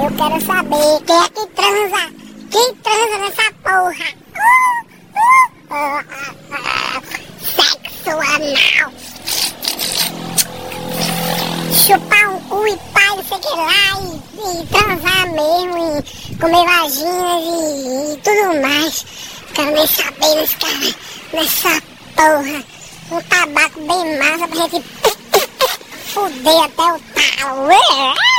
Eu quero saber quem é que transa. Quem transa nessa porra? Sexo anal. Chupar um cu e pai, não sei o que lá, e transar mesmo, e comer vaginas e tudo mais. Quero nem saber nessa porra. Um tabaco bem massa pra gente fuder até o talo.